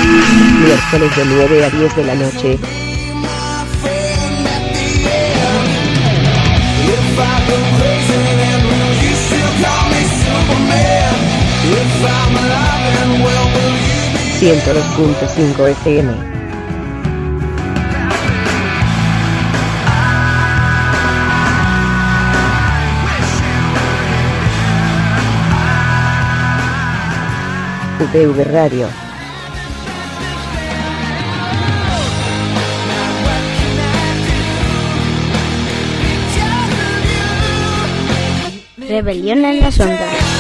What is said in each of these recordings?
Miércoles de 9 a 10 de la noche. ...102.5 FM. UPV Radio. Rebelión en las ondas.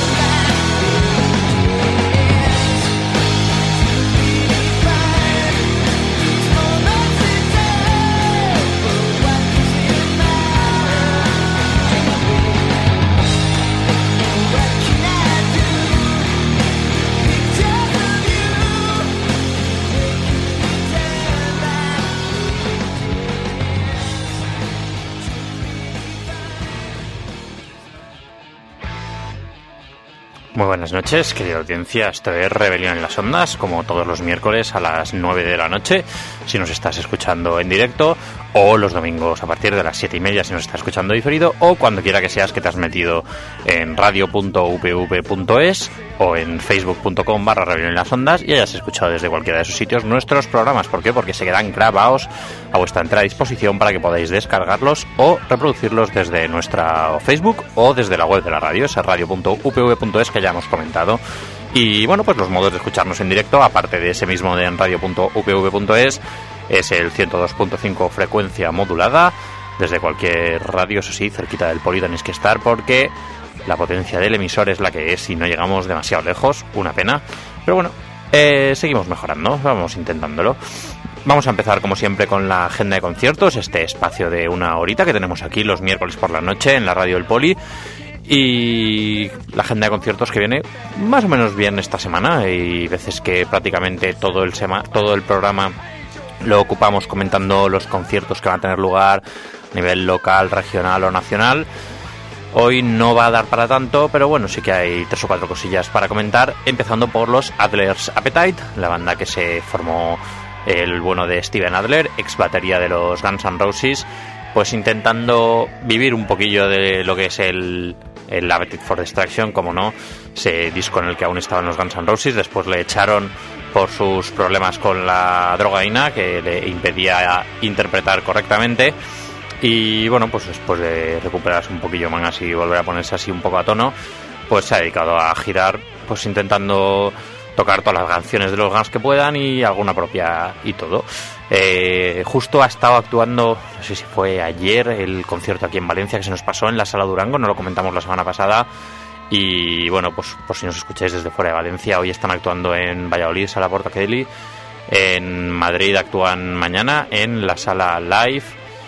Muy buenas noches, querida audiencia. Esto es Rebelión en las Ondas, como todos los miércoles a las 9 de la noche, si nos estás escuchando en directo, o los domingos a partir de las 7:30 si nos estás escuchando diferido, o cuando quiera que seas que te has metido en radio.upv.es o en facebook.com/Rebelión en las Ondas y hayas escuchado desde cualquiera de esos sitios nuestros programas. ¿Por qué? Porque se quedan grabados a vuestra entera disposición para que podáis descargarlos o reproducirlos desde nuestra Facebook o desde la web de la radio, esa radio.upv.es que ya hemos comentado. Y bueno, pues los modos de escucharnos en directo, aparte de ese mismo de en radio.upv.es, es el 102.5 frecuencia modulada, desde cualquier radio, eso sí, cerquita del poli tenéis que estar porque la potencia del emisor es la que es y no llegamos demasiado lejos, una pena. Pero bueno, seguimos mejorando, vamos intentándolo. Vamos a empezar como siempre con la agenda de conciertos, este espacio de una horita que tenemos aquí los miércoles por la noche en la radio del poli. Y la agenda de conciertos que viene más o menos bien esta semana. Hay veces que prácticamente todo el programa lo ocupamos comentando los conciertos que van a tener lugar a nivel local, regional o nacional. Hoy no va a dar para tanto, pero bueno, sí que hay 3 o 4 cosillas para comentar, empezando por los Adler's Appetite, la banda que se formó el bueno de Steven Adler, ex batería de los Guns N' Roses, pues intentando vivir un poquillo de lo que es el Appetite for Destruction, como no, ese disco en el que aún estaban los Guns N' Roses. Después le echaron por sus problemas con la drogaína que le impedía interpretar correctamente. Y bueno, pues después de recuperarse un poquillo más y volver a ponerse así un poco a tono, pues se ha dedicado a girar, pues intentando tocar todas las canciones de los Guns que puedan y alguna propia y todo. Justo ha estado actuando, no sé si fue ayer, el concierto aquí en Valencia que se nos pasó en la Sala Durango, no lo comentamos la semana pasada. Y bueno, pues por si nos escucháis desde fuera de Valencia, hoy están actuando en Valladolid, Sala Portaquedeli, en Madrid actúan mañana en la Sala Live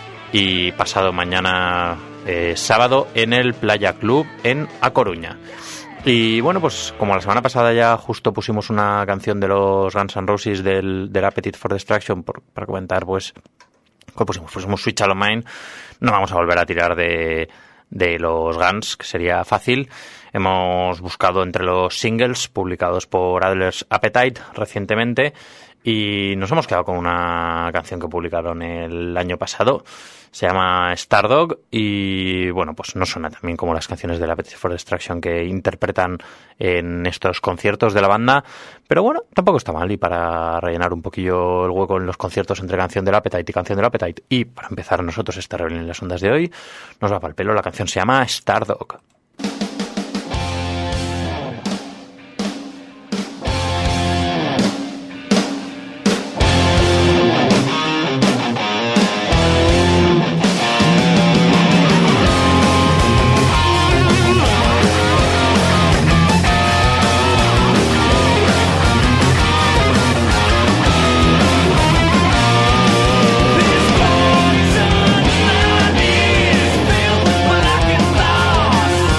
y pasado mañana sábado en el Playa Club en A Coruña. Y bueno, pues como la semana pasada ya justo pusimos una canción de los Guns N' Roses del Appetite for Destruction para comentar, pues pusimos Switch All Mine. No vamos a volver a tirar de los Guns, que sería fácil. Hemos buscado entre los singles publicados por Adler's Appetite recientemente y nos hemos quedado con una canción que publicaron el año pasado. Se llama Stardog y bueno, pues no suena tan bien como las canciones de la Appetite for Destruction que interpretan en estos conciertos de la banda, pero bueno, tampoco está mal. Y para rellenar un poquillo el hueco en los conciertos entre canción del Appetite y canción del Appetite, y para empezar nosotros esta rebelión en las ondas de hoy, nos va para el pelo. La canción se llama Stardog. This poison ivy is filled with black and moss.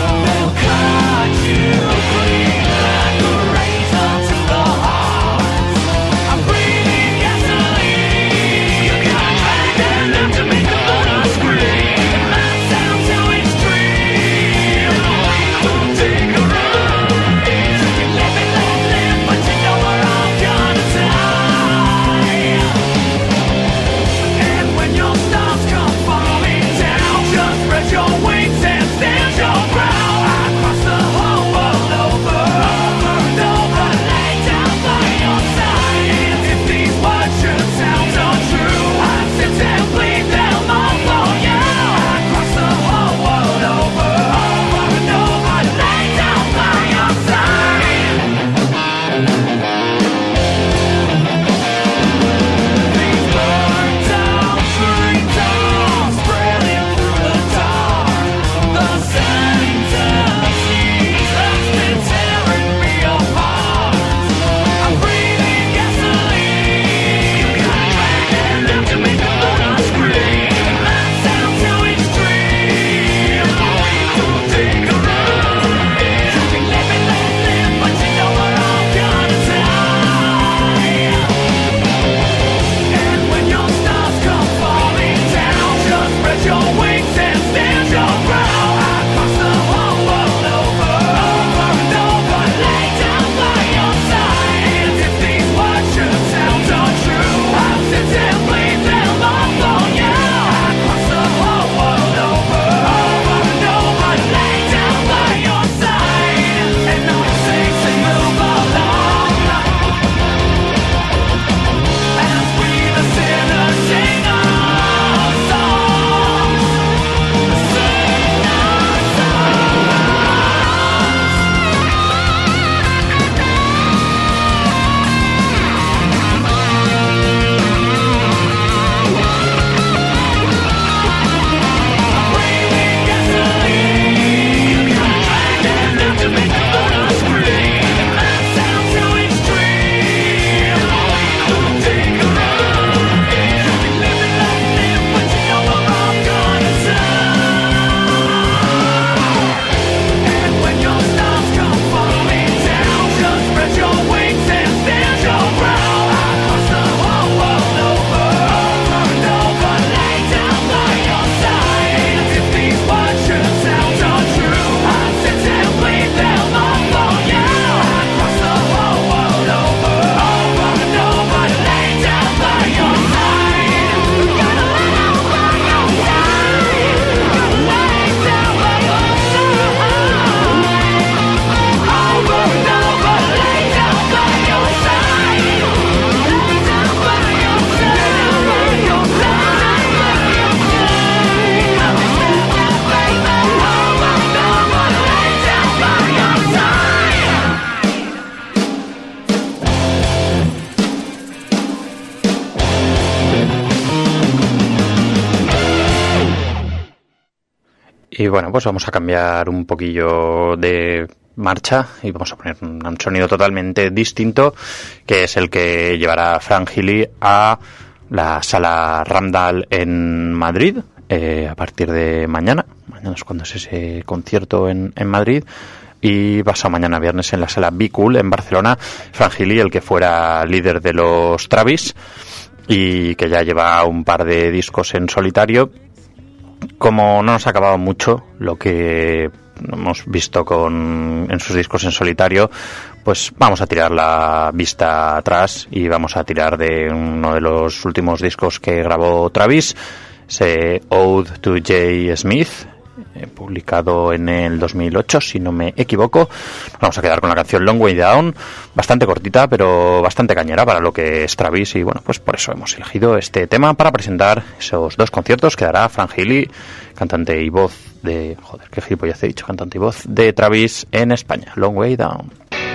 Y bueno, pues vamos a cambiar un poquillo de marcha y vamos a poner un sonido totalmente distinto, que es el que llevará Frank Healy a la Sala Ramdal en Madrid a partir de mañana. Mañana es cuando es ese concierto en Madrid. Y pasado mañana viernes en la Sala Be Cool en Barcelona. Frank Healy, el que fuera líder de los Travis y que ya lleva un par de discos en solitario. Como no nos ha acabado mucho lo que hemos visto en sus discos en solitario, pues vamos a tirar la vista atrás y vamos a tirar de uno de los últimos discos que grabó Travis, ese Ode to J. Smith, publicado en el 2008, si no me equivoco. Vamos a quedar con la canción Long Way Down, bastante cortita, pero bastante cañera para lo que es Travis, y bueno, pues por eso hemos elegido este tema para presentar esos dos conciertos que dará Frank Healy, cantante y voz de... Joder, qué gilipollas he dicho, cantante y voz de Travis en España. Long Way Down.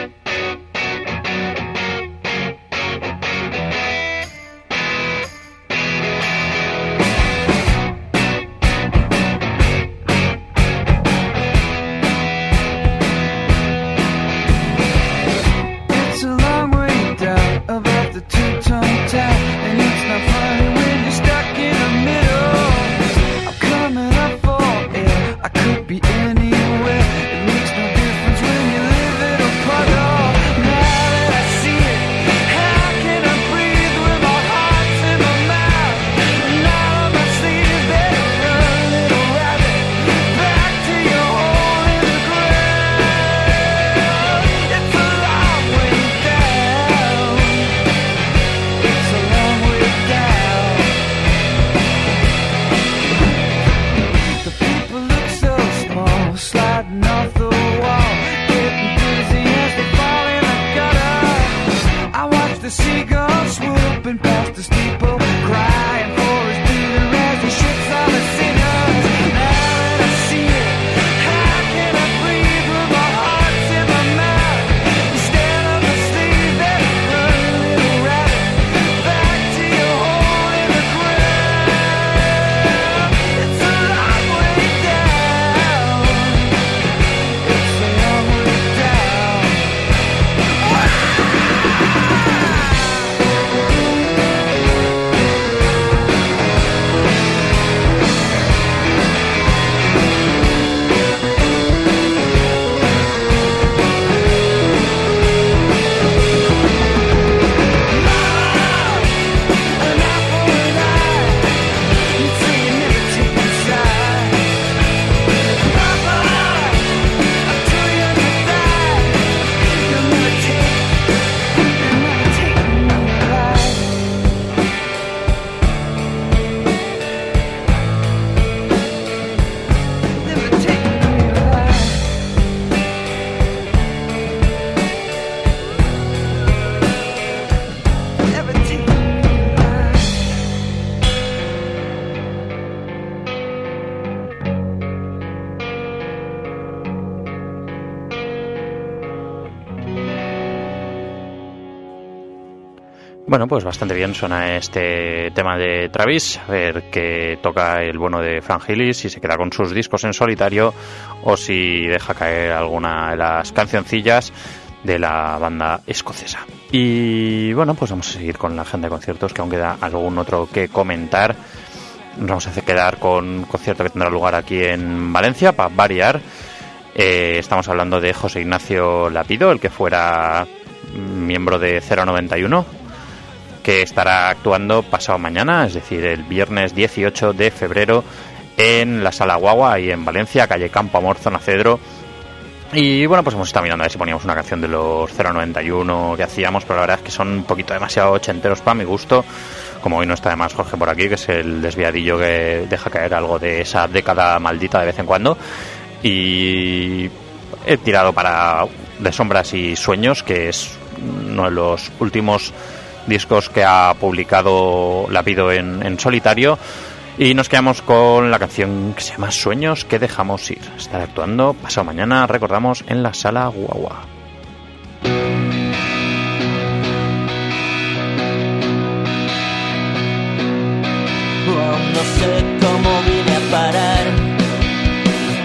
Bueno, pues bastante bien suena este tema de Travis. A ver qué toca el bueno de Frank Healy, si se queda con sus discos en solitario o si deja caer alguna de las cancioncillas de la banda escocesa. Y bueno, pues vamos a seguir con la agenda de conciertos, que aún queda algún otro que comentar. Nos vamos a quedar con un concierto que tendrá lugar aquí en Valencia, para variar. Estamos hablando de José Ignacio Lapido, el que fuera miembro de 091, que estará actuando pasado mañana, es decir, el viernes 18 de febrero en la Sala Guagua, ahí en Valencia, calle Campo Amor, zona Cedro. Y bueno, pues hemos estado mirando a ver si poníamos una canción de los 091 que hacíamos, pero la verdad es que son un poquito demasiado ochenteros para mi gusto. Como hoy no está además Jorge por aquí, que es el desviadillo que deja caer algo de esa década maldita de vez en cuando. Y he tirado para De Sombras y Sueños, que es uno de los últimos discos que ha publicado Lapido en solitario, y nos quedamos con la canción que se llama Sueños que dejamos ir. Estará actuando pasado mañana, recordamos, en la Sala Guagua. No sé cómo vine a parar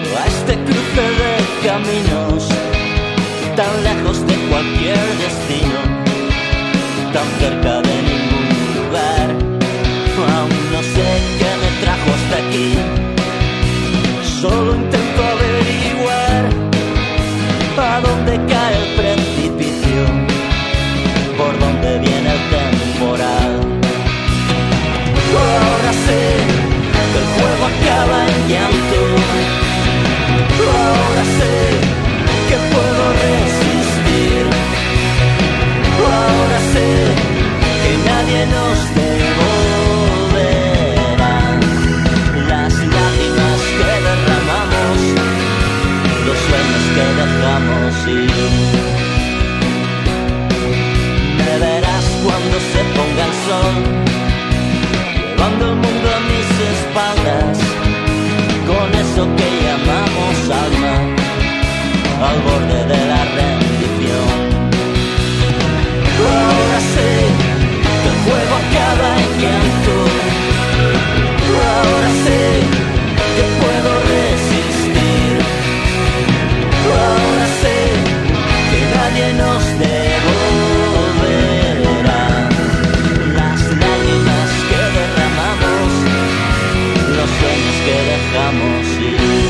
cruce de caminos, tan lejos de cualquier destino, tan cerca de ningún lugar. Aún no sé qué me trajo hasta aquí, solo intento averiguar a dónde cae el precipicio, por dónde viene el temporal. Ahora sé que el juego acaba en llanto, ahora sé que puedo resistir, ahora sé que nadie nos devolverá las lágrimas que derramamos, los sueños que dejamos ir. Me verás cuando se ponga el sol, llevando el mundo a mis espaldas, con eso que llamamos alma, al borde de la rendición. Ahora sé que el juego acaba en llanto, ahora sé que puedo resistir, ahora sé que nadie nos devolverá las lágrimas que derramamos, los sueños que dejamos ir.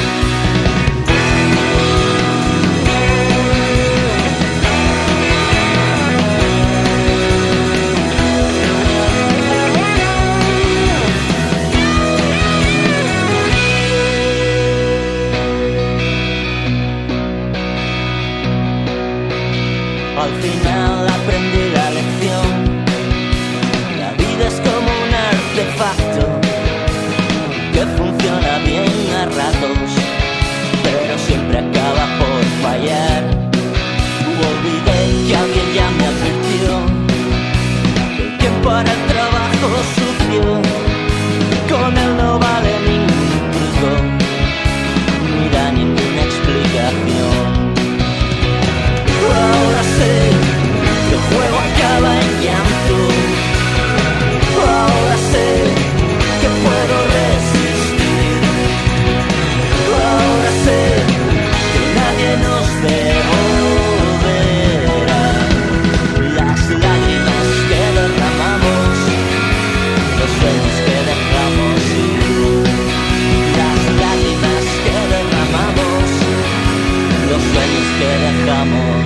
Al final aprendí la lección, la vida es como un artefacto que funciona bien a ratos, pero siempre acaba por fallar. Olvidé que alguien ya me advirtió que quien para el trabajo sucio, con él no vale ningún truco, ni da ninguna explicación. Ahora sé que el juego acaba en llanto, ahora sé que puedo resistir, ahora sé que nadie nos devolverá las lágrimas que derramamos, los sueños que dejamos ir, las lágrimas que derramamos, los sueños que dejamos.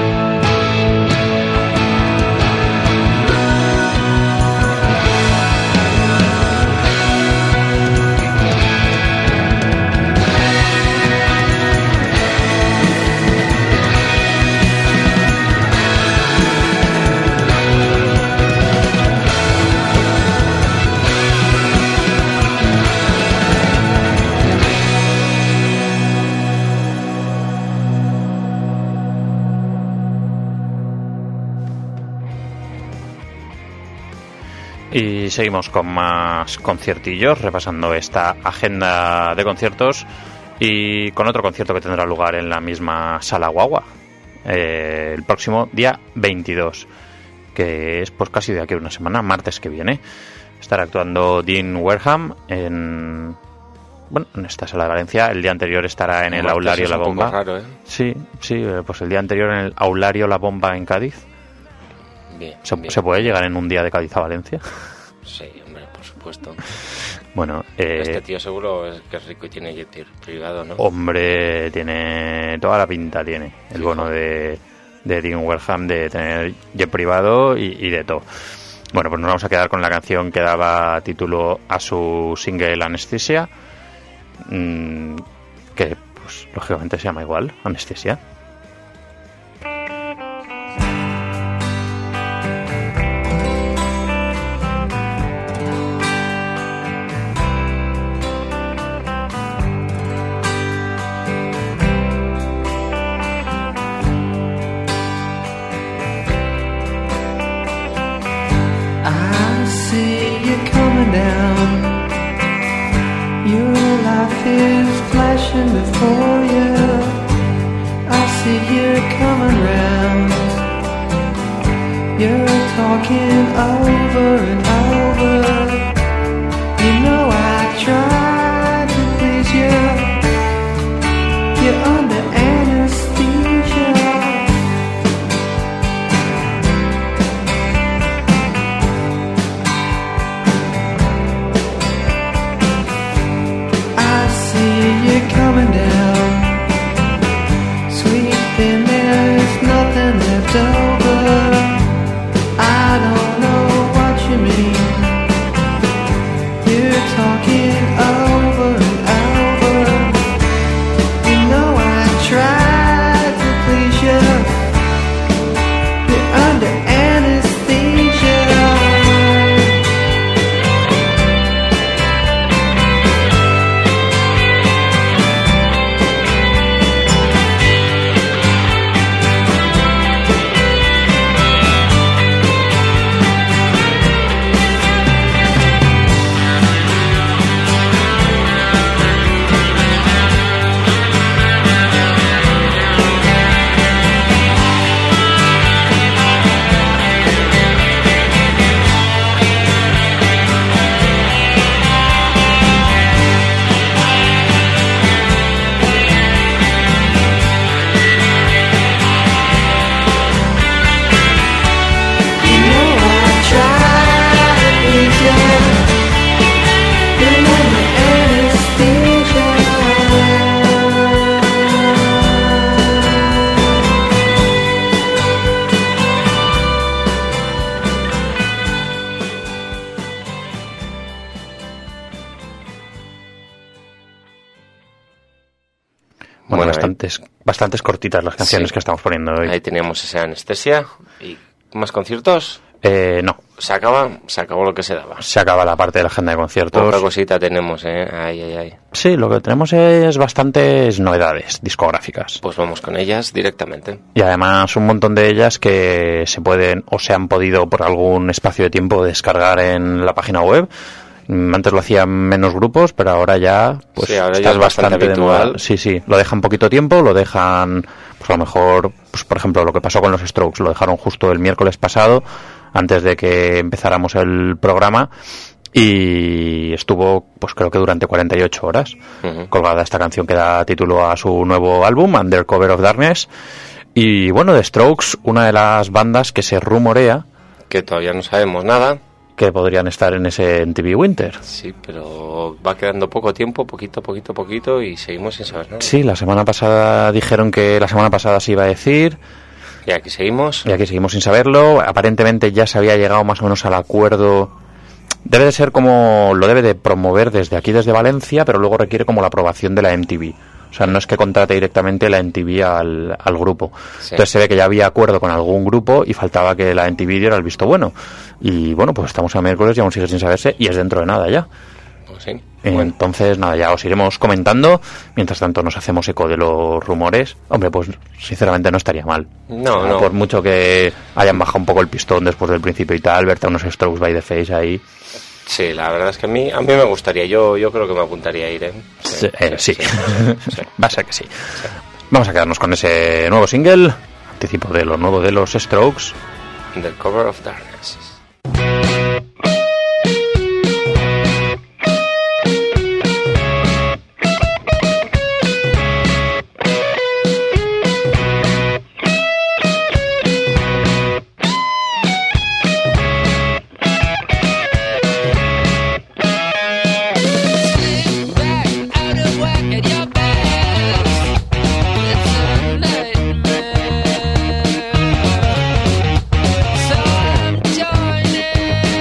Y seguimos con más conciertillos, repasando esta agenda de conciertos y con otro concierto que tendrá lugar en la misma Sala Guagua el próximo día 22, que es pues casi de aquí a una semana, martes que viene. Estará actuando Dean Wareham en esta Sala de Valencia. El día anterior estará en el Aulario La Bomba. Raro, ¿eh? Sí, pues el día anterior en el Aulario La Bomba en Cádiz. Bien, ¿Se puede llegar en un día de Cádiz a Valencia? Sí, hombre, por supuesto. Bueno, este tío seguro es que es rico y tiene jet privado, ¿no? Hombre, tiene toda la pinta, tiene el bono de Dean Wareham de tener jet privado y de todo. Bueno, pues nos vamos a quedar con la canción que daba título a su single Anestesia, que pues lógicamente se llama igual, Anestesia. Before you, I see you coming round. You're talking over and over. You know I tried to please you. Bueno, Bueno, bastantes cortitas las canciones Sí. que estamos poniendo hoy. Ahí teníamos esa Anestesia. ¿Y más conciertos? No, Se acabó lo que se daba. se acaba la parte de la agenda de conciertos. Poca cosita tenemos, Ay. Sí, lo que tenemos es bastantes novedades discográficas. Pues vamos con ellas directamente. Y además un montón de ellas que se pueden o se han podido por algún espacio de tiempo descargar en la página web. Antes lo hacían menos grupos, pero ahora ya pues Sí, ahora ya está es bastante de moda. habitual. Sí, lo dejan poquito tiempo, lo dejan, pues a lo mejor, pues por ejemplo, lo que pasó con los Strokes, lo dejaron justo el miércoles pasado, antes de que empezáramos el programa, y estuvo, pues creo que durante 48 horas, Ujú. colgada esta canción que da título a su nuevo álbum, Under Cover of Darkness. Y bueno, The Strokes, una de las bandas que se rumorea Que todavía no sabemos nada. que podrían estar en ese MTV Winter. Sí, pero va quedando poco tiempo, poquito, y seguimos sin saber nada. Sí, la semana pasada dijeron que la semana pasada se iba a decir, Y aquí seguimos. y aquí seguimos sin saberlo. Aparentemente ya se había llegado más o menos al acuerdo. Debe de ser como lo debe de promover desde aquí, desde Valencia, pero luego requiere como la aprobación de la MTV. O sea, no es que contrate directamente la MTV al grupo. Sí. Entonces se ve que ya había acuerdo con algún grupo y faltaba que la MTV diera el visto bueno. Y bueno, pues estamos a miércoles y aún sigue sin saberse y es dentro de nada ya. Pues sí. Bueno, Entonces, nada, ya os iremos comentando. Mientras tanto nos hacemos eco de los rumores. Hombre, pues sinceramente no estaría mal. No, O sea, no. Por mucho que hayan bajado un poco el pistón después del principio y tal, verte a unos Strokes by the Face ahí. sí, la verdad es que a mí me gustaría. Yo creo que me apuntaría a ir, ¿eh? Sí. Sí. Va a ser que sí. Vamos a quedarnos con ese nuevo single, anticipo de lo nuevo de los Strokes. The Cover of Darkness. Out of whack at your best. It's a nightmare. So I'm joining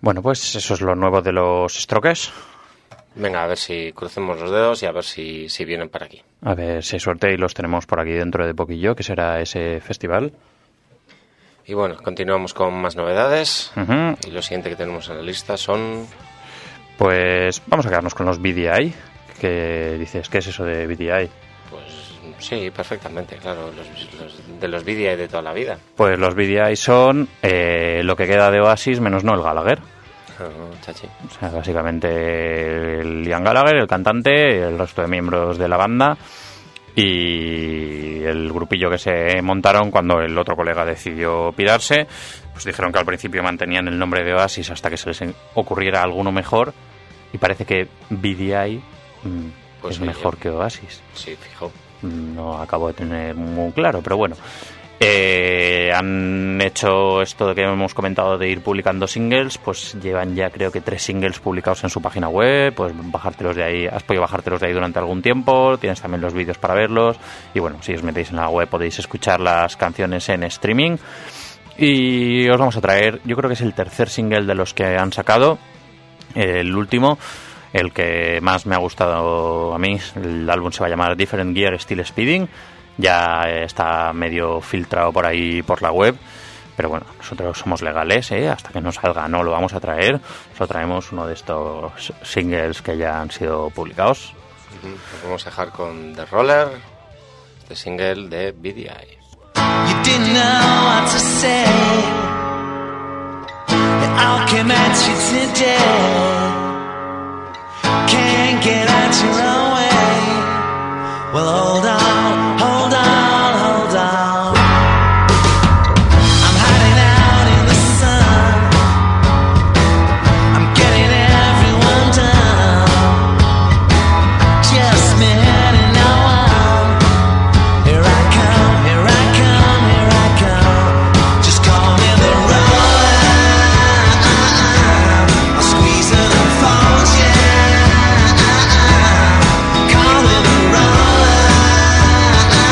Bueno, pues eso es lo nuevo de los Strokes. Venga, a ver si crucemos los dedos y a ver si vienen para aquí. A ver si hay suerte y los tenemos por aquí dentro de poquillo, que será ese festival. Y bueno, continuamos con más novedades. Ujú. Y lo siguiente que tenemos en la lista son... Pues vamos a quedarnos con los BDI. ¿Qué dices? ¿Qué es eso de BDI? Pues sí, perfectamente, claro, de los BDI de toda la vida. Pues los BDI son lo que queda de Oasis menos Noel Gallagher. Chachi. O sea, básicamente el Liam Gallagher, el cantante, el resto de miembros de la banda y el grupillo que se montaron cuando el otro colega decidió pirarse. Pues dijeron que al principio mantenían el nombre de Oasis hasta que se les ocurriera alguno mejor y parece que BDI Pues es oye, mejor que Oasis. Sí, fijo. No acabo de tener muy claro, pero bueno. Han hecho esto que hemos comentado de ir publicando singles, pues llevan ya creo que 3 singles publicados en su página web, pues bajártelos de ahí, has podido bajártelos de ahí durante algún tiempo, tienes también los vídeos para verlos y bueno, si os metéis en la web podéis escuchar las canciones en streaming y os vamos a traer, yo creo que es el tercer single de los que han sacado, el último, el que más me ha gustado a mí, el álbum se va a llamar Different Gear Still Speeding. Ya está medio filtrado por ahí por la web, pero bueno, nosotros somos legales, hasta que no salga no lo vamos a traer, solo traemos uno de estos singles que ya han sido publicados. Nos vamos a dejar con The Roller, este single de BDI. You didn't know what to say. It all came at you today. Can't get out your own way. Well, hold on, hold on, hold on. I'm hiding out in the sun. I'm getting everyone down. Just me and no one. Here I come, here I come, here I come. Just call me the roller. I'll squeeze it and fold, yeah. Call me the roller.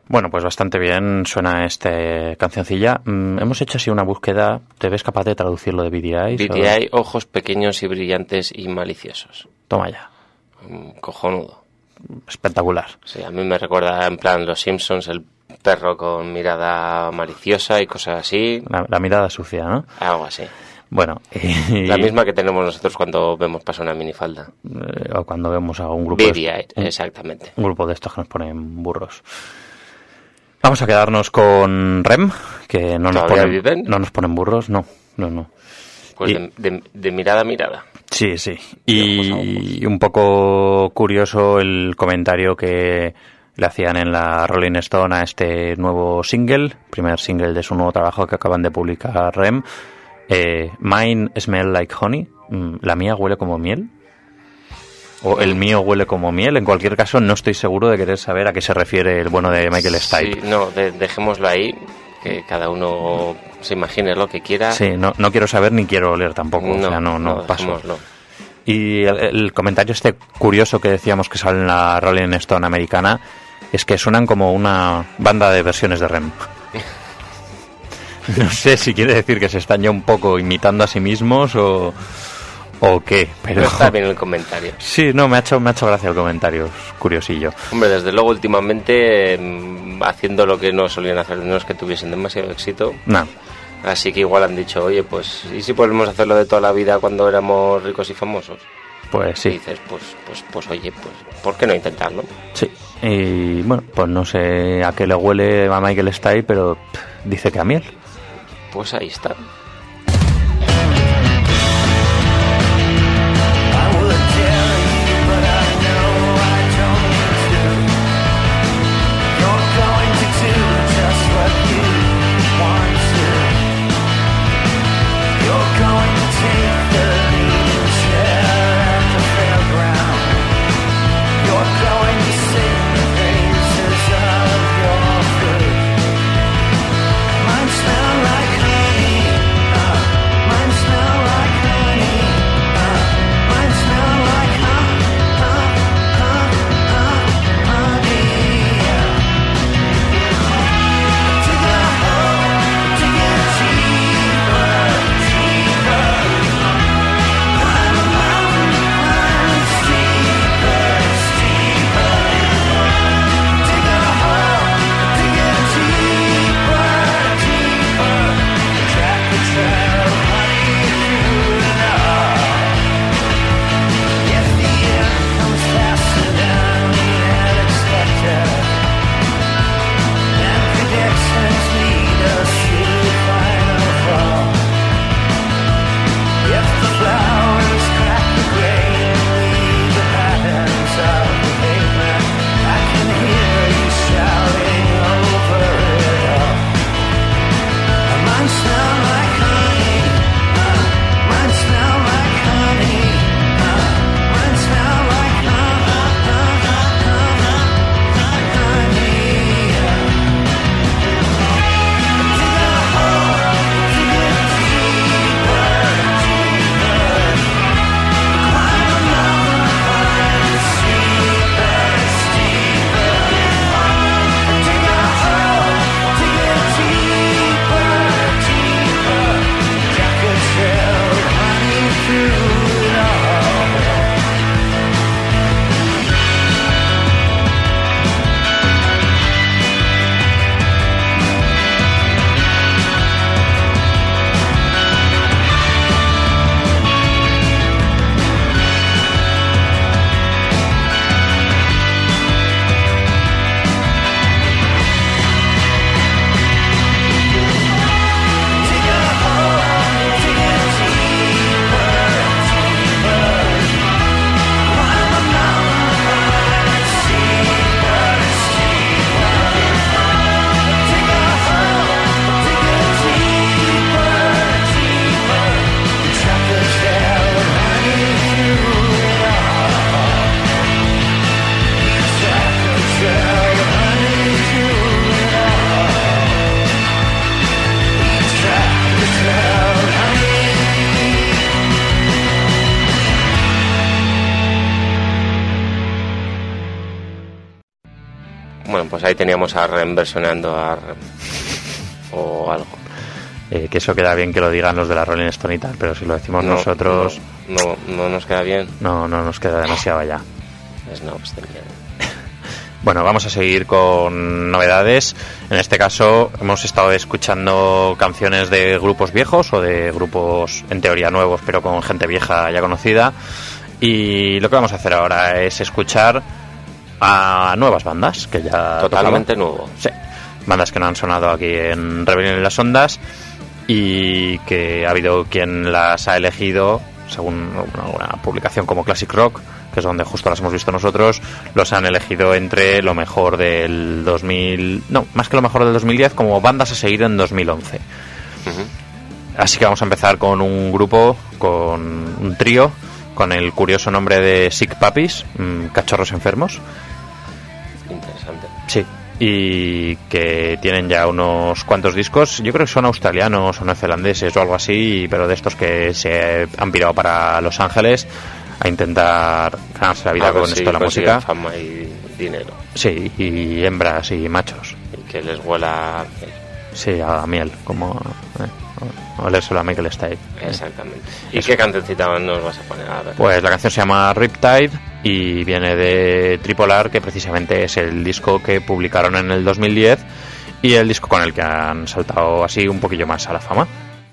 Bueno, pues bastante bien suena esta cancioncilla. Hemos hecho así una búsqueda. ¿Te ves capaz de traducirlo de BDI? BDI, ojos pequeños y brillantes y maliciosos. Toma ya. Cojonudo. Espectacular. Sí, a mí me recuerda en plan Los Simpsons, el perro con mirada maliciosa y cosas así. La mirada sucia, ¿no? Algo así. Bueno, La misma que tenemos nosotros cuando vemos pasar una minifalda. O cuando vemos a un grupo BDI, exactamente. un grupo de estos que nos ponen burros. Vamos a quedarnos con REM, que no nos ¿Todavía ponen, viven? no nos ponen burros, no. Pues Y- de mirada a mirada. Sí, sí. De ojos a Y un poco curioso el comentario que le hacían en la Rolling Stone a este nuevo single, primer single de su nuevo trabajo que acaban de publicar REM. Mine smell like honey. La mía huele como miel. O el mío huele como miel. En cualquier caso, no estoy seguro de querer saber a qué se refiere el bueno de Michael Stipe. Sí, no, dejémoslo ahí, que cada uno se imagine lo que quiera. Sí, no quiero saber ni quiero oler tampoco. O sea, no paso. dejémoslo. Y el comentario este curioso que decíamos que sale en la Rolling Stone americana es que suenan como una banda de versiones de REM. No sé si quiere decir que se están ya un poco imitando a sí mismos o qué, pero... No está bien el comentario. Sí, no, me ha hecho gracia el comentario, es curiosillo. Hombre, desde luego últimamente haciendo lo que no solían hacer, no es que tuviesen demasiado éxito. No, Así que igual han dicho, oye, pues, ¿y si podemos hacerlo de toda la vida cuando éramos ricos y famosos? pues Y sí, dices, pues oye, pues, ¿por qué no intentarlo? sí. Y bueno, pues no sé a qué le huele a Michael Stipe, pero dice que a miel. Pues ahí está. Mine smell like honey. Bueno, pues ahí teníamos a Rem versionando a Rem. O algo. Que eso queda bien que lo digan los de la Rolling Stone y tal, pero si lo decimos nosotros... No nos queda bien. No nos queda demasiado ya. Snobs de mierda. Bueno, vamos a seguir con novedades. En este caso hemos estado escuchando canciones de grupos viejos o de grupos en teoría nuevos, pero con gente vieja ya conocida. Y lo que vamos a hacer ahora es escuchar a nuevas bandas que ya... Totalmente nuevo. Sí, bandas que no han sonado aquí en Rebelión en las Ondas y que ha habido quien las ha elegido, según una publicación como Classic Rock, que es donde justo las hemos visto nosotros, los han elegido entre lo mejor del 2000... No, más que lo mejor del 2010, como bandas a seguir en 2011. Uh-huh. Así que vamos a empezar con un grupo, con un trío, con el curioso nombre de Sick Puppies, cachorros enfermos. Interesante. Sí, y que tienen ya unos cuantos discos. Yo creo que son australianos o neozelandeses o algo así, pero de estos que se han pirado para Los Ángeles a intentar ganarse la vida con esto de la música. Fama y dinero. Sí, y hembras y machos. Y que les huela... Sí, a miel, como olérselo a Michael Stipe. Exactamente. ¿Y qué cancioncita nos vas a poner? A ver. Pues la canción se llama Riptide y viene de Triple R, que precisamente es el disco que publicaron en el 2010 y el disco con el que han saltado así un poquillo más a la fama.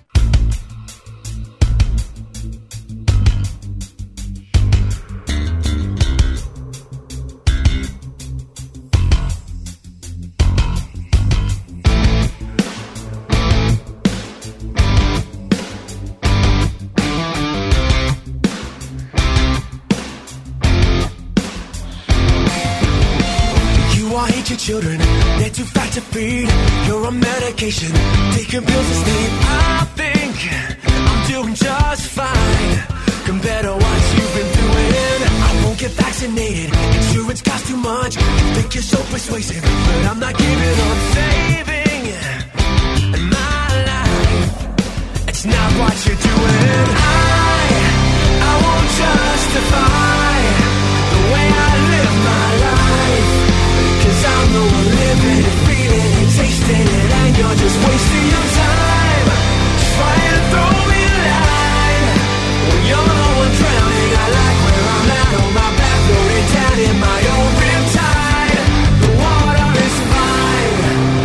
Children, they're too fat to feed. You're on medication, taking pills to sleep. I think I'm doing just fine compared to what you've been doing. I won't get vaccinated, insurance costs too much. You think you're so persuasive, but I'm not giving up. Saving my life, it's not what you're doing. I won't justify the way I live my life. I'm the one living it, feeling it, tasting it, and you're just wasting your time trying to throw me a line when you're the one drowning. I like where I'm at on my back, floating down in my own riptide. The water is fine.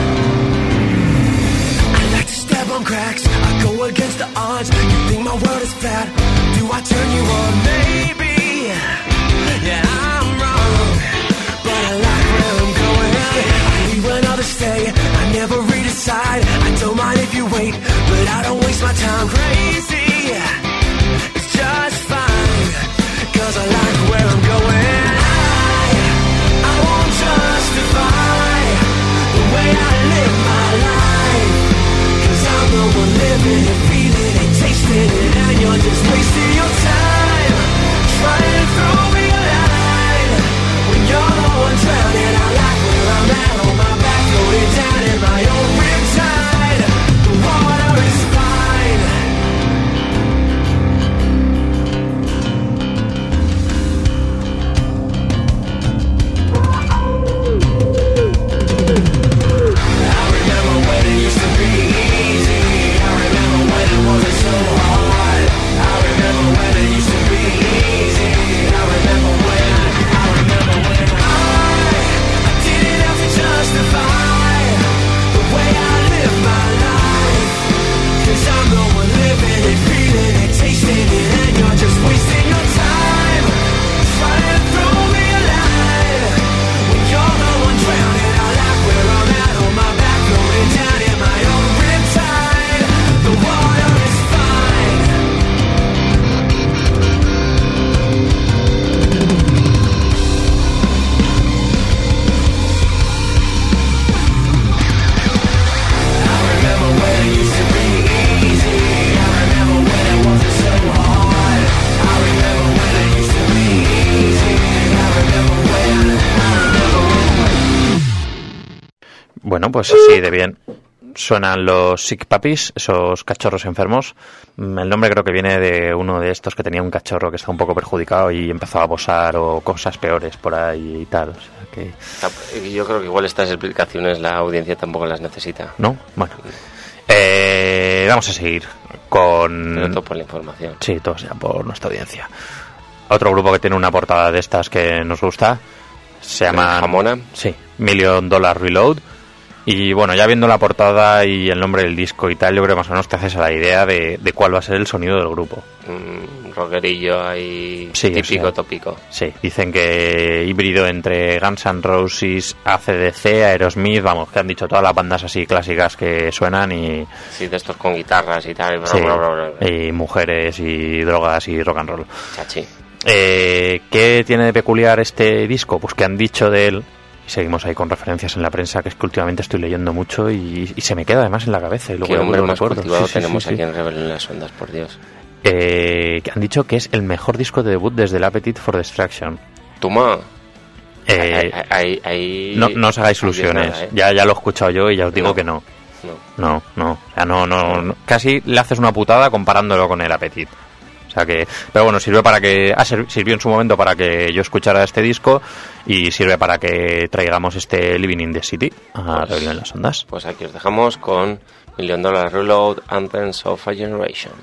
I like to step on cracks, I go against the odds. You think my world is flat? Do I turn you on? Maybe. Yeah, I'm wrong, but I like where I'm going. I leave when others stay, I never redecide. I don't mind if you wait, but I don't waste my time. Crazy, it's just fine, cause I like where I'm going. I won't justify the way I live my life, cause I'm the one living it, feeling it, tasting it, and you're just wasting your time trying to throw me a line when you're the one drowning. I like where I'm at on my back, floating down in my own riptide. The water is fine. I remember when it used to be easy. I remember when it wasn't so hard. I remember when it used to be easy. I remember when I didn't have to justify the way I live my life, cause I'm the one living it, feeling it, tasting it, and you're just wasting your time trying to throw me a line when you're the one drowning. I like where I'm at on my back, floating down in my own riptide. The water is fine. I remember when it used to be easy. I remember when it wasn't so hard. I remember when it used to be easy. I remember when. Bueno, pues así de bien. suenan los Sick Puppies, esos cachorros enfermos. El nombre creo que viene de uno de estos que tenía un cachorro que estaba un poco perjudicado y empezó a posar o cosas peores por ahí y tal. O sea que... Yo creo que igual estas explicaciones la audiencia tampoco las necesita. ¿No? Bueno. Vamos a seguir con... Pero todo por la información. Sí, todo sea por nuestra audiencia. Otro grupo que tiene una portada de estas que nos gusta se llama... ¿Jamona? Sí, $1 Million Reload. Y bueno, ya viendo la portada y el nombre del disco y tal, yo creo que más o menos te haces a la idea de cuál va a ser el sonido del grupo. Rockerillo ahí, sí, típico, o sea, tópico. Sí, dicen que híbrido entre Guns N' Roses, AC/DC, Aerosmith, vamos, que han dicho todas las bandas así clásicas que suenan y... Sí, de estos con guitarras y tal. Sí, y mujeres y drogas y rock and roll. Chachi. ¿Qué tiene de peculiar este disco? Pues que han dicho de él... Y seguimos ahí con referencias en la prensa, que es que últimamente estoy leyendo mucho y se me queda además en la cabeza. Y luego qué hombre lo más recuerdo. cultivado Sí, tenemos sí. aquí en Rebelión en las Ondas, por Dios. Que han dicho que es el mejor disco de debut desde el Appetite for Destruction. Toma. No os hagáis ilusiones. Nada, ¿eh? Ya lo he escuchado yo y ya os digo que no. No. O sea, no. Casi le haces una putada comparándolo con el Appetite. O sea que, pero bueno, sirve para que sirvió en su momento para que yo escuchara este disco y sirve para que traigamos este Living in the City a Rebelión en las Ondas. Pues aquí os dejamos con $1 Million Reload, Anthems of a Generation.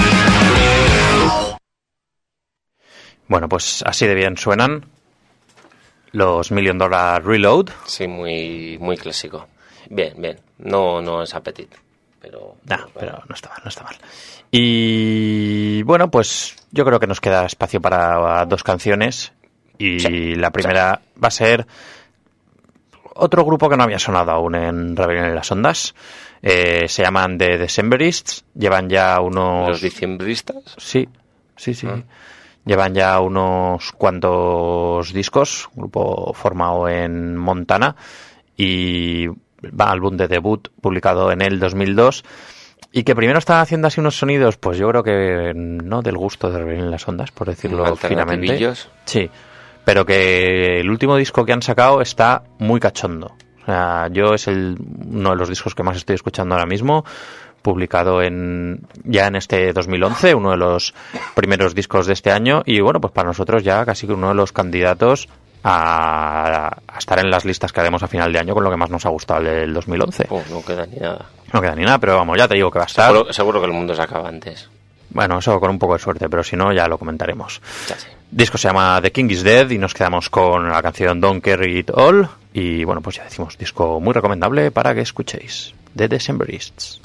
Bueno, pues así de bien suenan. los $1 Million Reload. Sí, muy, muy clásico. Bien. No es Appetite, pero... Pero no está mal. Y bueno, pues yo creo que nos queda espacio para 2 canciones. Y Sí, la primera va a ser otro grupo que no había sonado aún en Rebelión en las Ondas. Se llaman The Decemberists. Llevan ya unos... ¿Los diciembristas? Sí. Llevan ya unos cuantos discos. Un grupo formado en Montana. Y va álbum de debut publicado en el 2002. Y que primero estaba haciendo así unos sonidos, pues yo creo que no del gusto de Rebelión en las Ondas, por decirlo finamente. Alternativillos. Sí, pero que el último disco que han sacado está muy cachondo. O sea, yo es uno de los discos que más estoy escuchando ahora mismo, publicado ya en este 2011, uno de los primeros discos de este año, y bueno, pues para nosotros ya casi que uno de los candidatos a estar en las listas que haremos a final de año con lo que más nos ha gustado del 2011. No queda ni nada. No queda ni nada, pero vamos, ya te digo que va a estar. Seguro que el mundo se acaba antes. Bueno, eso con un poco de suerte, pero si no, ya lo comentaremos. Ya sé. El disco se llama The King is Dead y nos quedamos con la canción Don't Carry It All. Y bueno, pues ya decimos, disco muy recomendable para que escuchéis. The Decemberists.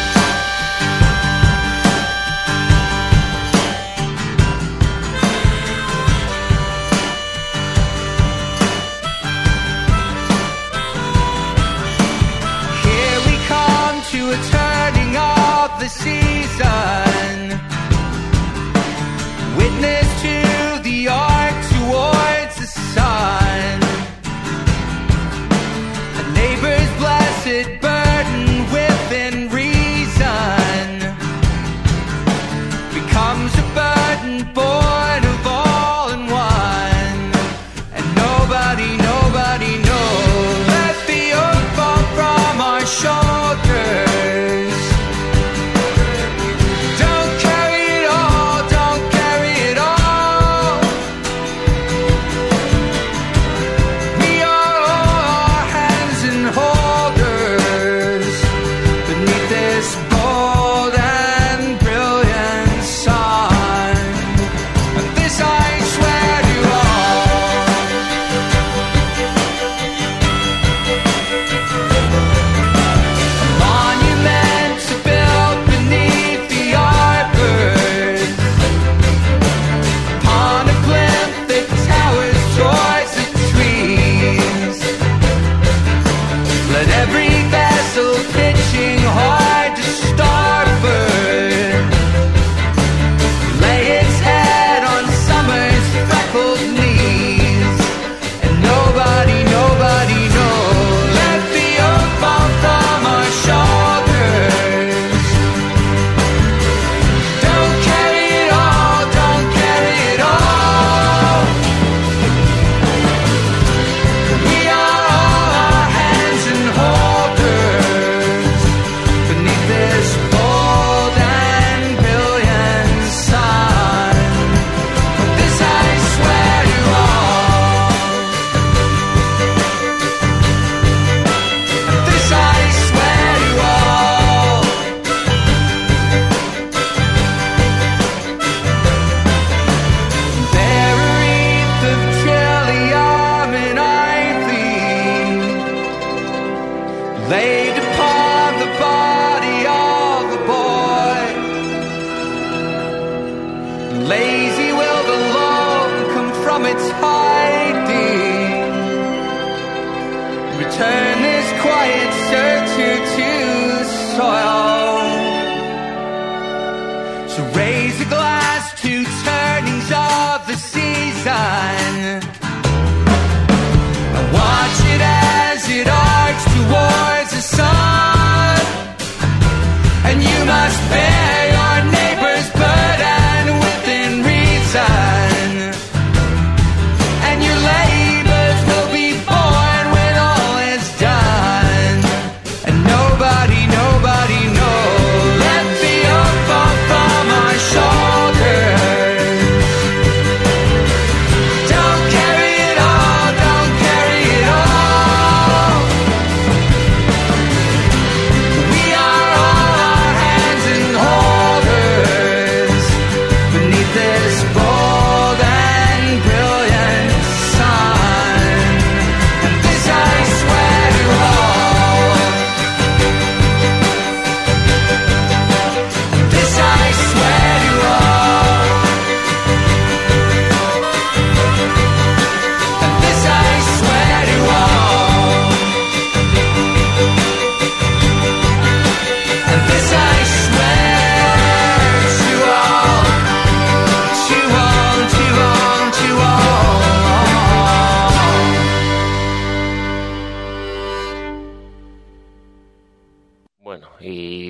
Here we come to a turning of the season. Witness to the arc towards the sun. A neighbor's blessed burden within reason becomes a burden born of all in one. And nobody knows. Let the yoke fall from our shoulders. Don't carry it all, don't carry it all. We are all hands and holders beneath this bold and brilliant sun. And this I swear to all. Monuments built beneath the arbors. Upon a plinth that towers towards the trees. Let every vessel pitching hard to starboard lay its head on summer's freckled knees. And nobody knows. Let the yoke fall from our shoulders. Don't carry it all, don't carry it all. We are all hands and holders beneath this bold and brilliant sun. This I swear to all. This I swear to all. There a wreath of trillium and ivy laid upon the body of the boy. Lazy will the love come from its hiding. Return this quiet certitude to soil. So raise a glass to turnings of the season. And watch it as it arcs towards the sun. And you must bear your neighbor's burden within reason. And your labors will be born when all is done.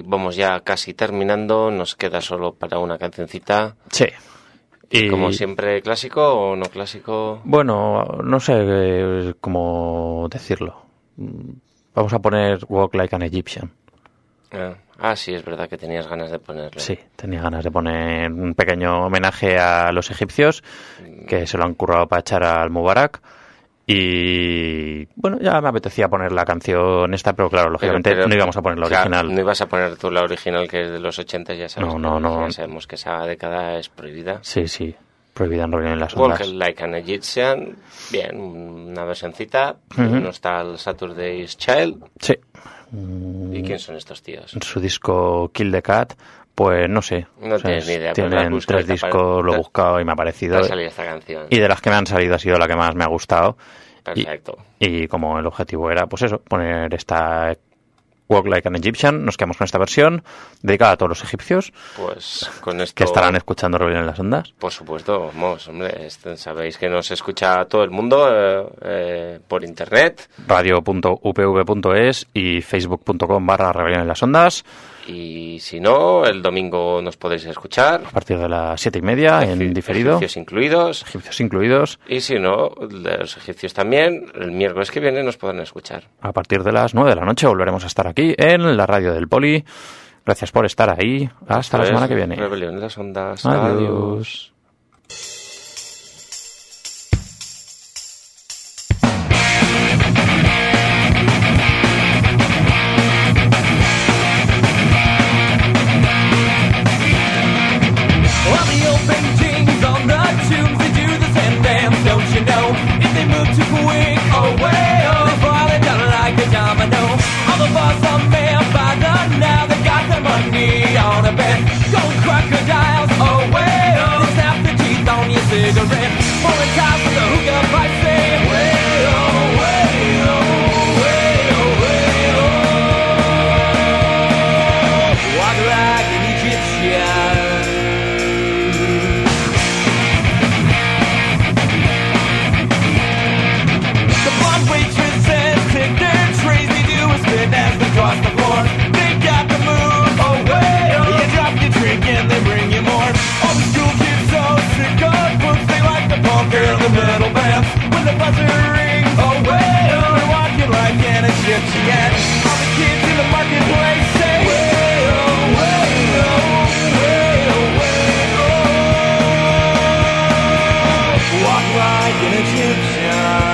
vamos ya casi terminando, nos queda solo para una cancioncita. Sí. Y Como siempre, ¿clásico o no clásico? bueno, no sé cómo decirlo. Vamos a poner Walk Like an Egyptian. Sí, es verdad que tenías ganas de ponerlo. Sí, tenía ganas de poner un pequeño homenaje a los egipcios que se lo han currado para echar al Mubarak. Y bueno, ya me apetecía poner la canción esta, pero claro, lógicamente Pero, no íbamos a poner la claro, original. no ibas a poner tú la original, que es de los 80, ya sabes. No. Ya sabemos que esa década es prohibida. Sí, prohibida en Rebelión en las Walk Ondas. Like an Egyptian, bien, una versioncita. Ujú. No está el Saturday's Child. Sí. ¿Y quién son estos tíos? En su disco Kill the Cat, pues no sé. No tienes ni idea, pero la Tienen buscas 3 y te discos, lo he buscado y me ha Te parecido. ha salido esta canción. Y de las que me han salido ha sido la que más me ha gustado. Perfecto. Y como el objetivo era, pues eso, poner esta Walk Like an Egyptian, nos quedamos con esta versión dedicada a todos los egipcios Pues con esto... que estarán escuchando Rebelión en las Ondas. Por supuesto, vamos, hombre, sabéis que nos escucha todo el mundo por internet. Radio.upv.es y facebook.com/Rebelión en las Ondas. Y si no, el domingo nos podéis escuchar. A partir de las 7:30 en diferido. Egipcios incluidos. Egipcios incluidos. Y si no, los egipcios también, el miércoles que viene nos podrán escuchar. A partir de las 9 de la noche volveremos a estar aquí en la radio del Poli. Gracias por estar ahí. Hasta la semana que viene. Rebelión en las Ondas. Adiós. All the old paintings on the tombs, they do the same dance, don't you know? If they move too quick, away, they fall down like a domino. All the bars are made by the now, they got their money on a bet. Gold crocodiles, away, they snap the teeth on your cigarette. Pouring ties with the hookah pipe, say, way, oh, way, oh, way, oh, way, oh. Walk like an Egyptian. Waitresses take their trays, they do a spin as they cross the floor. They got the move, away. You drop your drink and they bring you more. All the school kids so sick of books, they like the punk or the metal bands. When the buzzer rings, away, they're walking like an Egyptian. All the kids in the marketplace say, way, oh, way, oh, way, oh, way, oh. Walk like an Egyptian.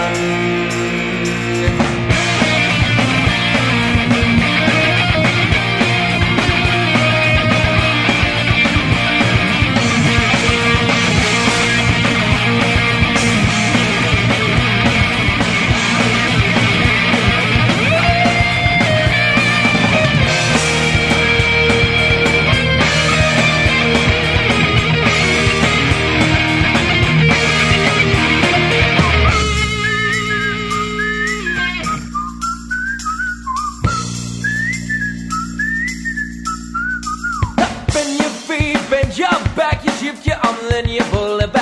Bend your feet, bend your back, you shift your arm, then you pull it